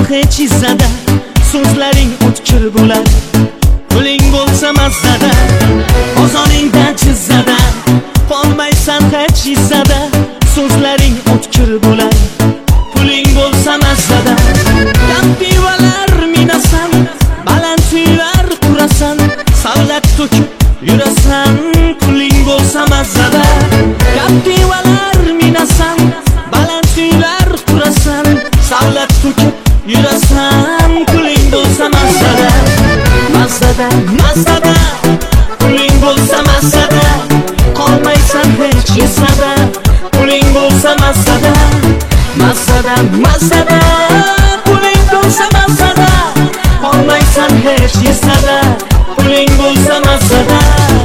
hech izzada, so'zlaring o'tkir bo'lar. Puling bo'lsa mazzada, qozoningdan chizzada, qolmaysan hech izzada, so'zlaring o'tkir bo'lar. Puling bo'lsa mazzada, gap-pivalar minasan, baland uylar qurasan, savlat to'kib yurasan. Puling bo'lsa mazzada, gap-pivalar minasan, baland uylar qurasan, savlat to'kib yurasan. Puling bo'lsa mazzada, mazzada, mazzada, puling bo'lsa mazzada, qolmaysan hech izzada. Puling bo'lsa mazzada, mazzada, mazzada, puling bo'lsa mazzada, qolmaysan hech izzada. Puling bo'lsa mazzada.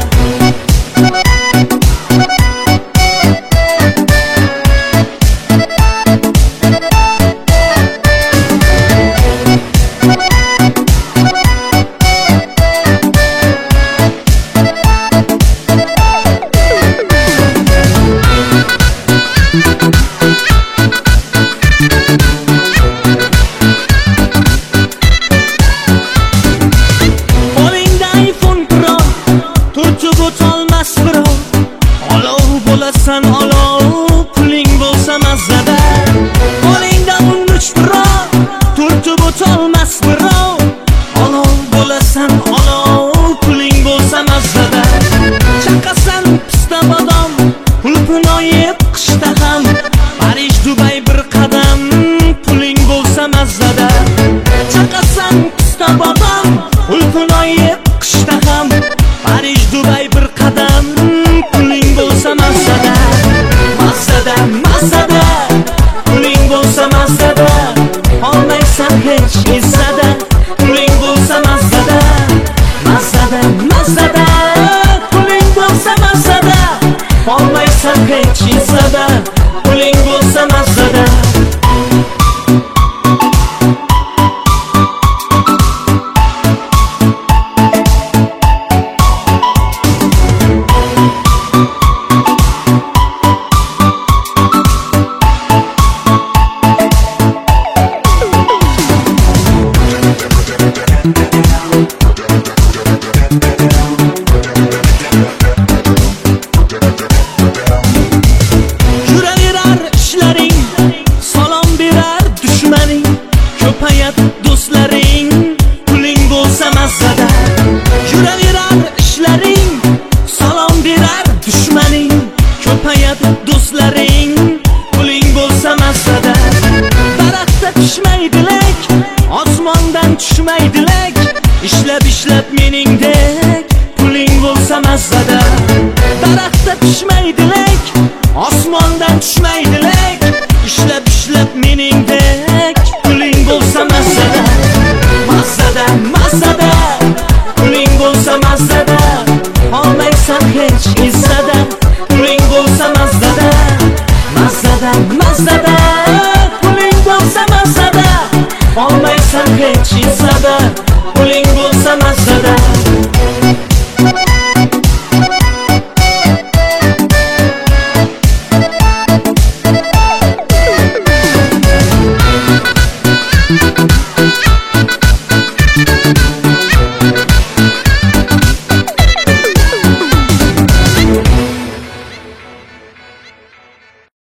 Olasan olov, puling bo'lsa mazzada. Qo'lingda 13 birov, turtib o'tolmas birov. Olov bo'lasan olov, puling bo'lsa mazzada. Chaqasan pista bodom, pulpini yeb qishda ham, Parij Dubay bir qadam, puling bo'lsa mazzada. Chaqasan pista bodom, pulpini yeb qishda ham, Parij Dubay bir qadam, puling bo'lsa mazzada. Mazzada, mazzada, puling bo'lsa mazzada, qolmaysan hech izzada. Puling bo'lsa mazzada, mazzada, mazzada, puling bo'lsa mazzada, qolmaysan hech izzada. Puling bo'lsa mazzada. Yuraverar ishlaring, salom berar dushmaning, ko'payar do'stlaring, puling bo'lsa mazzada. Yuraverar ishlaring, salom berar dushmaning, ko'payar do'stlaring, puling bo'lsa mazzada. Daraxtda pishmaydilek, osmondan tushmaydilek, ishlab meningdek, puling bo'lsa mazzada. Daraxtda pishmaydilek, osmondan tushmaydilek, ishlab meningdek, puling bo'lsa mazzada. Mazzada, mazzada, puling bo'lsa mazzada, qolmaysan hech